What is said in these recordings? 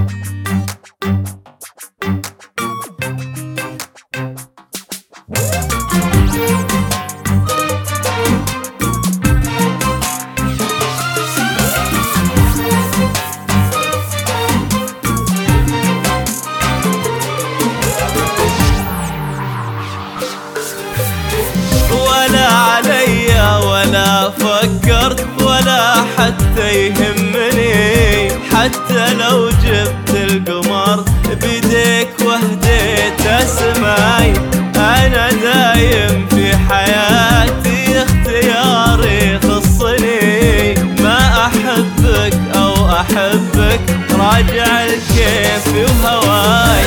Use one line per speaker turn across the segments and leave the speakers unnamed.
ولا عليا ولا فكرت ولا حتى يهمني، حتى لو جبت القمر بيديك وهديت اسماي. انا دايم في حياتي اختياري خصني، ما احبك او احبك راجع الكيف وهواي.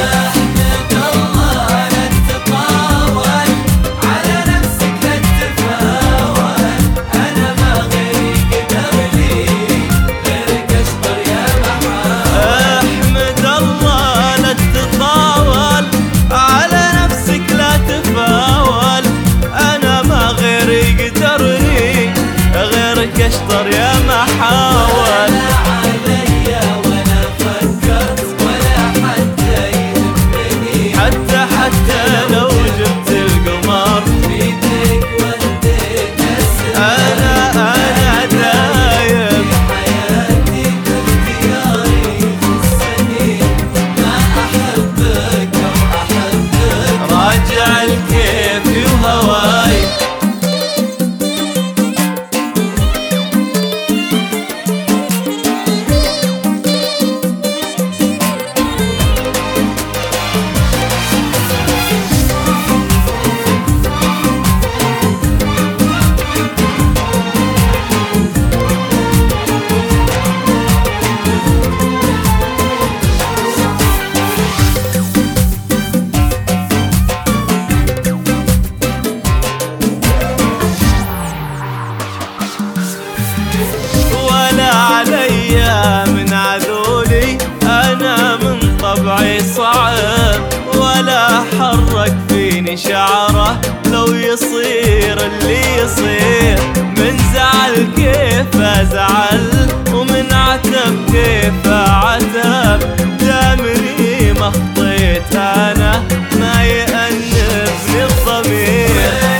اشطر يا ما حاول،
عليا ولا فكرت ولا حتى يهمني،
حتى لو جبت القمر
بيديك وديت اسماي.
انا دايم
في حياتي باختياري خصني، ما احبك او احبك
راجع الكيف وهواي. ولا عليا من عذولي، انا من طبعي صعب، ولا حرك فيني شعره لو يصير اللي يصير. من زعل كيف ازعل ومن عتب كيف اعتب، دامني ما خطيت انا ما يأنبني الضمير.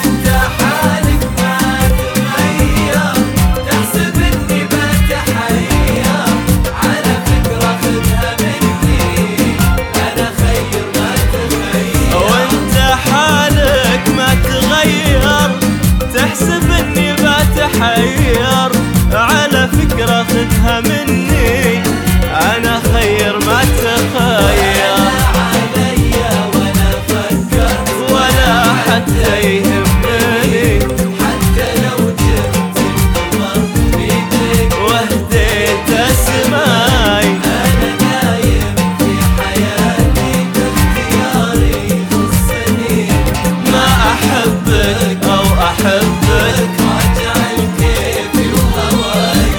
تحسب اني بتحير على فكرة خدها مني، انا خير ما تخير.
عليا ولا فكرت
ولا حتى يهمني،
حتى لو جبت القمر بيديك
وهديت اسماي.
انا دايم في حياتي باختياري خصني،
ما احبك او احبك
راجع الكيف وهواي.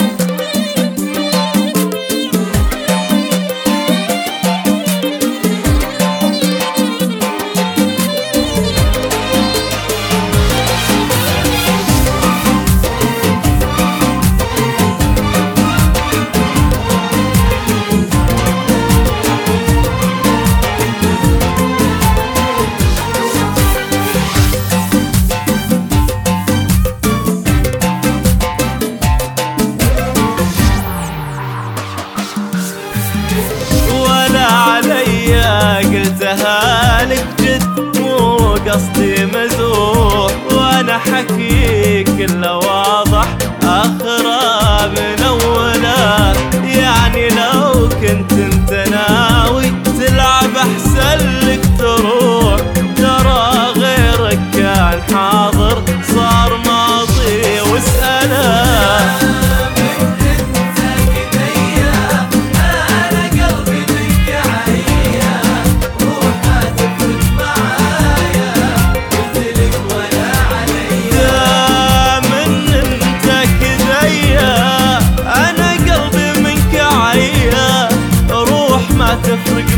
ولا عليا قلتها لك جد مو قصدي مزوح، وانا حكي كله واضح اخره من اوله. يعني لو كنت انت ناوي تلعب احسن لك تروح، ترى غيرك كان حاضر صار ماضي واسأله. تفرق